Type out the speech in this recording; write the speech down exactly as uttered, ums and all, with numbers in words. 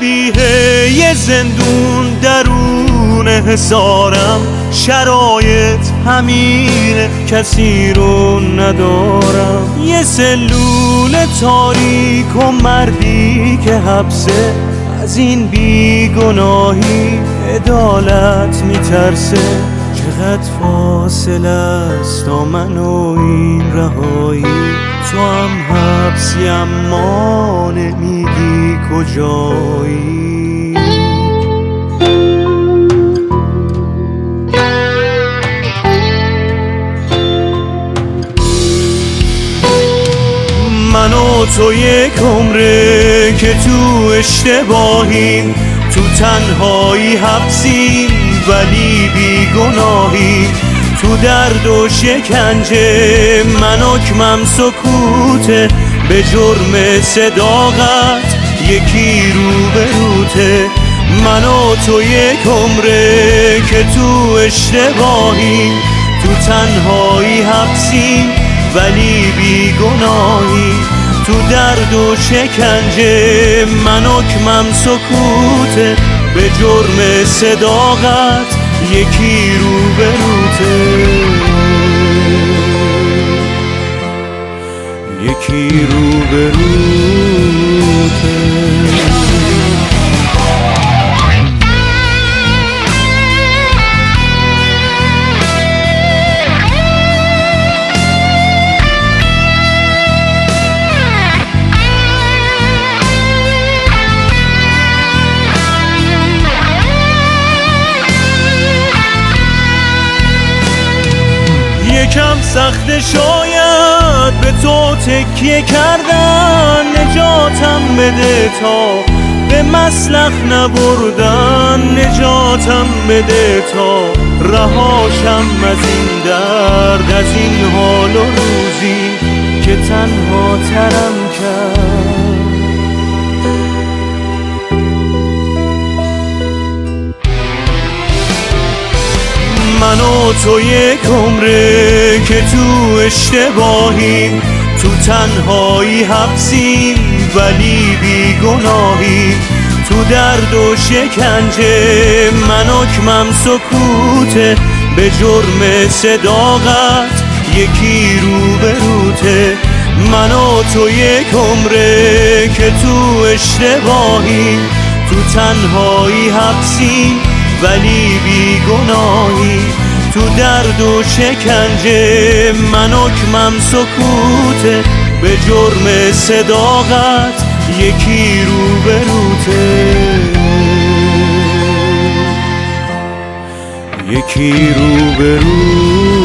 شبیه یه زندون درون حصارم، شرایط همینه کسی رو ندارم. یه سلول تاریک و مردی که حبسه، از این بیگناهی عدالت میترسه. چقدر فاصله است تا من و این رهایی، تو هم حبسی اما نمیگی کجایی. من و تو یک عمره که تو اشتباهیم، تو تنهایی حبسیم ولی بیگناهیم. تو درد و شکنجه من حکمم سکوته، به جرم صداقت یکی روبروته. من و تو یک عمره که تو اشتباهیم، تو تنهایی حبسیم ولی بیگناهیم. تو درد و شکنجه من حکمم سکوته، به جرم صداقت یکی روبروته. یکی روبروته. یکم سخت شاید به تو تکیه کردن، نجاتم بده تا به مسلخ نبردن. نجاتم بده تا رهاشم از این درد، از این حال و روزی که تنها ترم کرد. من و تو یک عمره که تو اشتباهیم، تو تنهایی حبسیم ولی بیگناهیم. تو درد و شکنجه من حکمم سکوته، به جرم صداقت یکی روبروته. من و تو یک عمره که تو اشتباهیم، تو تنهایی حبسیم ولی بیگناهی. تو درد و شکنجه من حکمم سکوته، به جرم صداقت یکی روبروته. یکی روبروته.